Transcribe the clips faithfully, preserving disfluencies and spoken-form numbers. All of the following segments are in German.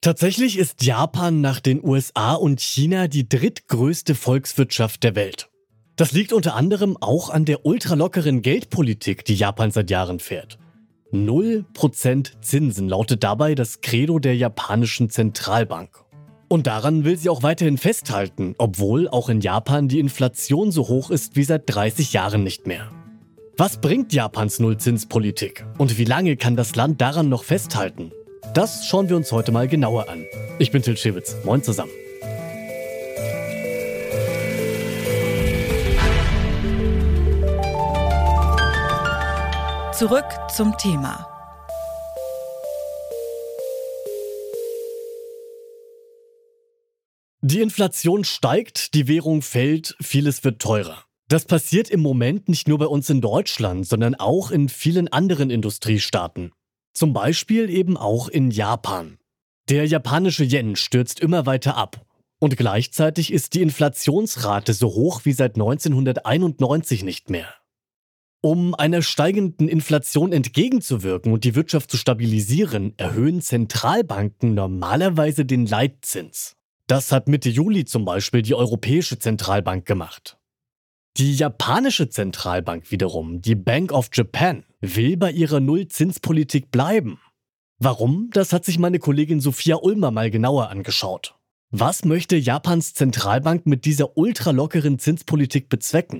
Tatsächlich ist Japan nach den U S A und China die drittgrößte Volkswirtschaft der Welt. Das liegt unter anderem auch an der ultralockeren Geldpolitik, die Japan seit Jahren fährt. Null Prozent Zinsen lautet dabei das Credo der japanischen Zentralbank. Und daran will sie auch weiterhin festhalten, obwohl auch in Japan die Inflation so hoch ist wie seit dreißig Jahren nicht mehr. Was bringt Japans Nullzinspolitik? Und wie lange kann das Land daran noch festhalten? Das schauen wir uns heute mal genauer an. Ich bin Till Schewitz. Moin zusammen. Zurück zum Thema. Die Inflation steigt, die Währung fällt, vieles wird teurer. Das passiert im Moment nicht nur bei uns in Deutschland, sondern auch in vielen anderen Industriestaaten. Zum Beispiel eben auch in Japan. Der japanische Yen stürzt immer weiter ab. Und gleichzeitig ist die Inflationsrate so hoch wie seit neunzehnhunderteinundneunzig nicht mehr. Um einer steigenden Inflation entgegenzuwirken und die Wirtschaft zu stabilisieren, erhöhen Zentralbanken normalerweise den Leitzins. Das hat Mitte Juli zum Beispiel die Europäische Zentralbank gemacht. Die japanische Zentralbank wiederum, die Bank of Japan, will bei ihrer Nullzinspolitik bleiben. Warum? Das hat sich meine Kollegin Sophia Ulmer mal genauer angeschaut. Was möchte Japans Zentralbank mit dieser ultralockeren Zinspolitik bezwecken?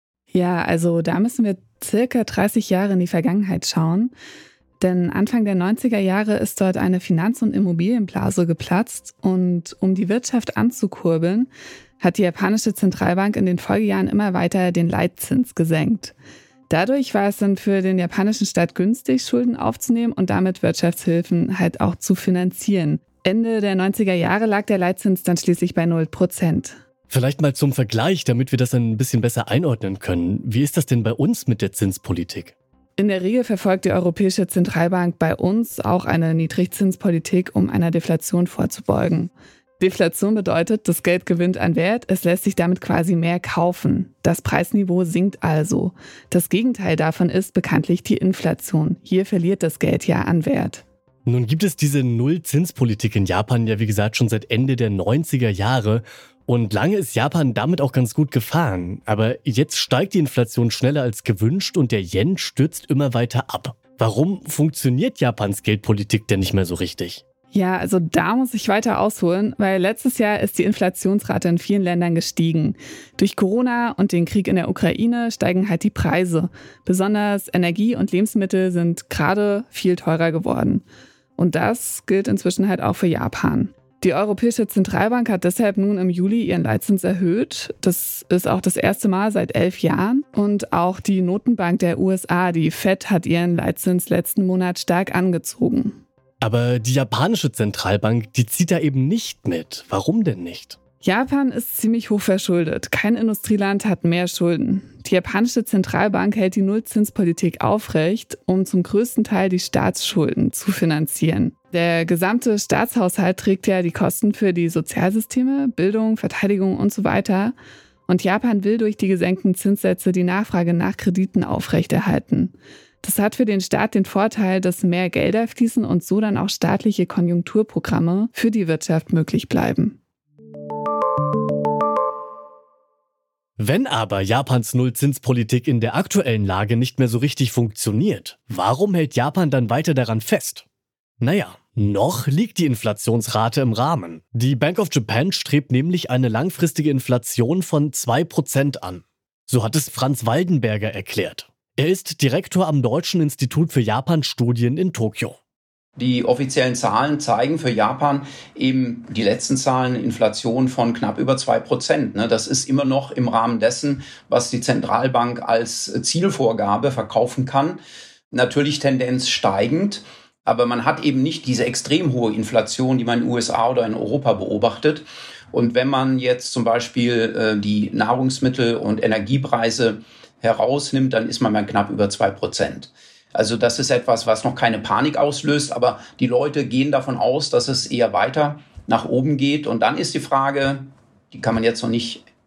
Ja, also da müssen wir circa dreißig Jahre in die Vergangenheit schauen. Denn Anfang der neunziger Jahre ist dort eine Finanz- und Immobilienblase geplatzt. Und um die Wirtschaft anzukurbeln, hat die japanische Zentralbank in den Folgejahren immer weiter den Leitzins gesenkt. Dadurch war es dann für den japanischen Staat günstig, Schulden aufzunehmen und damit Wirtschaftshilfen halt auch zu finanzieren. Ende der neunziger Jahre lag der Leitzins dann schließlich bei null Prozent. Vielleicht mal zum Vergleich, damit wir das ein bisschen besser einordnen können. Wie ist das denn bei uns mit der Zinspolitik? In der Regel verfolgt die Europäische Zentralbank bei uns auch eine Niedrigzinspolitik, um einer Deflation vorzubeugen. Deflation bedeutet, das Geld gewinnt an Wert, es lässt sich damit quasi mehr kaufen. Das Preisniveau sinkt also. Das Gegenteil davon ist bekanntlich die Inflation. Hier verliert das Geld ja an Wert. Nun gibt es diese Nullzinspolitik in Japan ja wie gesagt schon seit Ende der neunziger Jahre. Und lange ist Japan damit auch ganz gut gefahren. Aber jetzt steigt die Inflation schneller als gewünscht und der Yen stürzt immer weiter ab. Warum funktioniert Japans Geldpolitik denn nicht mehr so richtig? Ja, also da muss ich weiter ausholen, weil letztes Jahr ist die Inflationsrate in vielen Ländern gestiegen. Durch Corona und den Krieg in der Ukraine steigen halt die Preise. Besonders Energie und Lebensmittel sind gerade viel teurer geworden. Und das gilt inzwischen halt auch für Japan. Die Europäische Zentralbank hat deshalb nun im Juli ihren Leitzins erhöht. Das ist auch das erste Mal seit elf Jahren. Und auch die Notenbank der U S A, die Fed, hat ihren Leitzins letzten Monat stark angezogen. Aber die japanische Zentralbank, die zieht da eben nicht mit. Warum denn nicht? Japan ist ziemlich hoch verschuldet. Kein Industrieland hat mehr Schulden. Die japanische Zentralbank hält die Nullzinspolitik aufrecht, um zum größten Teil die Staatsschulden zu finanzieren. Der gesamte Staatshaushalt trägt ja die Kosten für die Sozialsysteme, Bildung, Verteidigung und so weiter. Und Japan will durch die gesenkten Zinssätze die Nachfrage nach Krediten aufrechterhalten. Das hat für den Staat den Vorteil, dass mehr Gelder fließen und so dann auch staatliche Konjunkturprogramme für die Wirtschaft möglich bleiben. Wenn aber Japans Nullzinspolitik in der aktuellen Lage nicht mehr so richtig funktioniert, warum hält Japan dann weiter daran fest? Naja, noch liegt die Inflationsrate im Rahmen. Die Bank of Japan strebt nämlich eine langfristige Inflation von zwei Prozent an. So hat es Franz Waldenberger erklärt. Er ist Direktor am Deutschen Institut für Japan-Studien in Tokio. Die offiziellen Zahlen zeigen für Japan eben die letzten Zahlen Inflation von knapp über zwei Prozent. Das ist immer noch im Rahmen dessen, was die Zentralbank als Zielvorgabe verkaufen kann. Natürlich Tendenz steigend, aber man hat eben nicht diese extrem hohe Inflation, die man in den U S A oder in Europa beobachtet. Und wenn man jetzt zum Beispiel die Nahrungsmittel- und Energiepreise herausnimmt, dann ist man bei knapp über zwei Prozent. Also das ist etwas, was noch keine Panik auslöst, aber die Leute gehen davon aus, dass es eher weiter nach oben geht. Und dann ist die Frage, die kann man jetzt noch nicht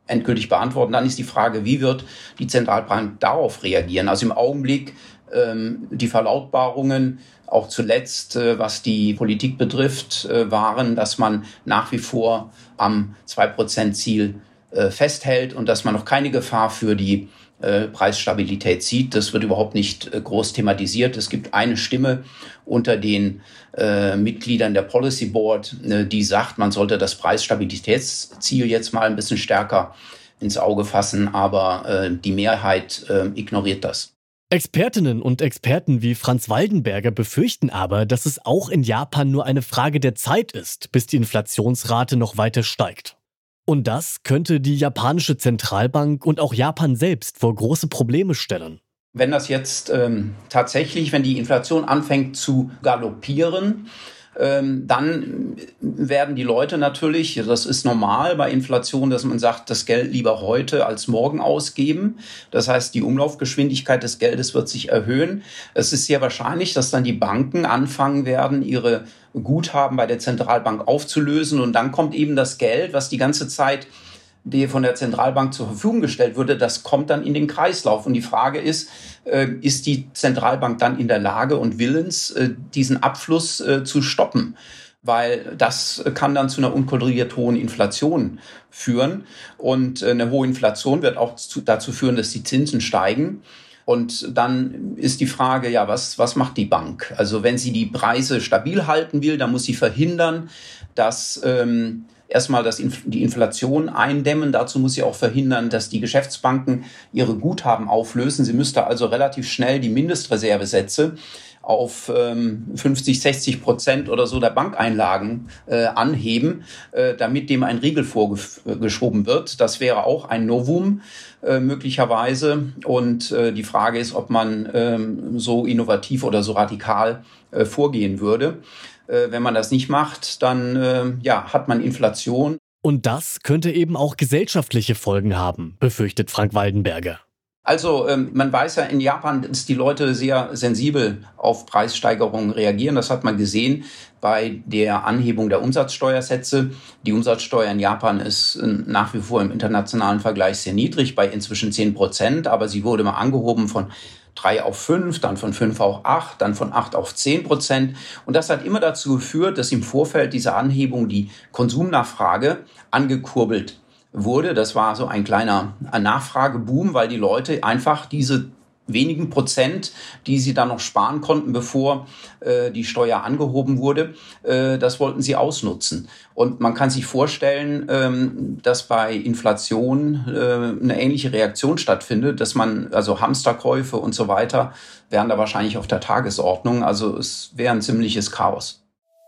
endgültig beantworten. Dann ist die Frage, wie wird die Zentralbank darauf reagieren? Also im Augenblick ähm, die Verlautbarungen, auch zuletzt, äh, was die Politik betrifft, äh, waren, dass man nach wie vor am zwei Prozent Ziel äh, festhält und dass man noch keine Gefahr für die äh, Preisstabilität sieht. Das wird überhaupt nicht äh, groß thematisiert. Es gibt eine Stimme unter den äh, Mitgliedern der Policy Board, äh, die sagt, man sollte das Preisstabilitätsziel jetzt mal ein bisschen stärker ins Auge fassen, aber äh, die Mehrheit äh, ignoriert das. Expertinnen und Experten wie Franz Waldenberger befürchten aber, dass es auch in Japan nur eine Frage der Zeit ist, bis die Inflationsrate noch weiter steigt. Und das könnte die japanische Zentralbank und auch Japan selbst vor große Probleme stellen. Wenn das jetzt ähm, tatsächlich, wenn die Inflation anfängt zu galoppieren, ähm, dann werden die Leute natürlich, das ist normal bei Inflation, dass man sagt, das Geld lieber heute als morgen ausgeben. Das heißt, die Umlaufgeschwindigkeit des Geldes wird sich erhöhen. Es ist sehr wahrscheinlich, dass dann die Banken anfangen werden, ihre Guthaben bei der Zentralbank aufzulösen. Und dann kommt eben das Geld, was die ganze Zeit die von der Zentralbank zur Verfügung gestellt wurde, das kommt dann in den Kreislauf. Und die Frage ist, äh, ist die Zentralbank dann in der Lage und willens, äh, diesen Abfluss äh, zu stoppen? Weil das kann dann zu einer unkontrolliert hohen Inflation führen. Und äh, eine hohe Inflation wird auch zu, dazu führen, dass die Zinsen steigen. Und dann ist die Frage, ja, was, was macht die Bank? Also wenn sie die Preise stabil halten will, dann muss sie verhindern, dass ähm, erstmal das, die Inflation eindämmen. Dazu muss sie auch verhindern, dass die Geschäftsbanken ihre Guthaben auflösen. Sie müsste also relativ schnell die Mindestreservesätze auf ähm, fünfzig, sechzig Prozent oder so der Bankeinlagen äh, anheben, äh, damit dem ein Riegel vorgeschoben wird. Das wäre auch ein Novum äh, möglicherweise. Und äh, die Frage ist, ob man ähm, so innovativ oder so radikal äh, vorgehen würde. Wenn man das nicht macht, dann äh, ja, hat man Inflation. Und das könnte eben auch gesellschaftliche Folgen haben, befürchtet Frank Waldenberger. Also ähm, man weiß ja in Japan, dass die Leute sehr sensibel auf Preissteigerungen reagieren. Das hat man gesehen bei der Anhebung der Umsatzsteuersätze. Die Umsatzsteuer in Japan ist äh, nach wie vor im internationalen Vergleich sehr niedrig, bei inzwischen zehn Prozent. Aber sie wurde mal angehoben von drei auf fünf, dann von fünf auf acht, dann von acht auf zehn Prozent. Und das hat immer dazu geführt, dass im Vorfeld dieser Anhebung die Konsumnachfrage angekurbelt wurde. Das war so ein kleiner Nachfrageboom, weil die Leute einfach diese wenigen Prozent, die sie dann noch sparen konnten, bevor äh, die Steuer angehoben wurde, äh, das wollten sie ausnutzen. Und man kann sich vorstellen, ähm, dass bei Inflation äh, eine ähnliche Reaktion stattfindet, dass man, also Hamsterkäufe und so weiter, wären da wahrscheinlich auf der Tagesordnung. Also es wäre ein ziemliches Chaos.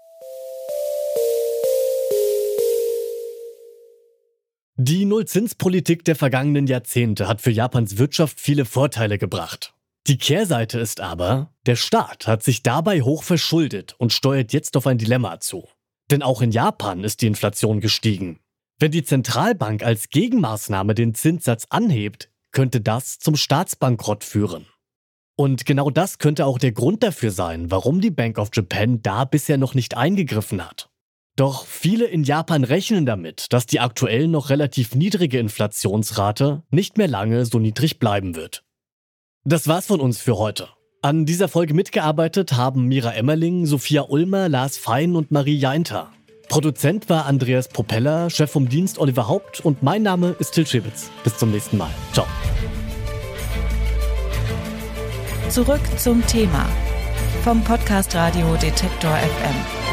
Die Nullzinspolitik der vergangenen Jahrzehnte hat für Japans Wirtschaft viele Vorteile gebracht. Die Kehrseite ist aber, der Staat hat sich dabei hoch verschuldet und steuert jetzt auf ein Dilemma zu. Denn auch in Japan ist die Inflation gestiegen. Wenn die Zentralbank als Gegenmaßnahme den Zinssatz anhebt, könnte das zum Staatsbankrott führen. Und genau das könnte auch der Grund dafür sein, warum die Bank of Japan da bisher noch nicht eingegriffen hat. Doch viele in Japan rechnen damit, dass die aktuell noch relativ niedrige Inflationsrate nicht mehr lange so niedrig bleiben wird. Das war's von uns für heute. An dieser Folge mitgearbeitet haben Mira Emmerling, Sophia Ulmer, Lars Fein und Marie Jainter. Produzent war Andreas Propeller, Chef vom Dienst Oliver Haupt und mein Name ist Till Schibitz. Bis zum nächsten Mal. Ciao. Zurück zum Thema vom Podcast Radio Detektor F M.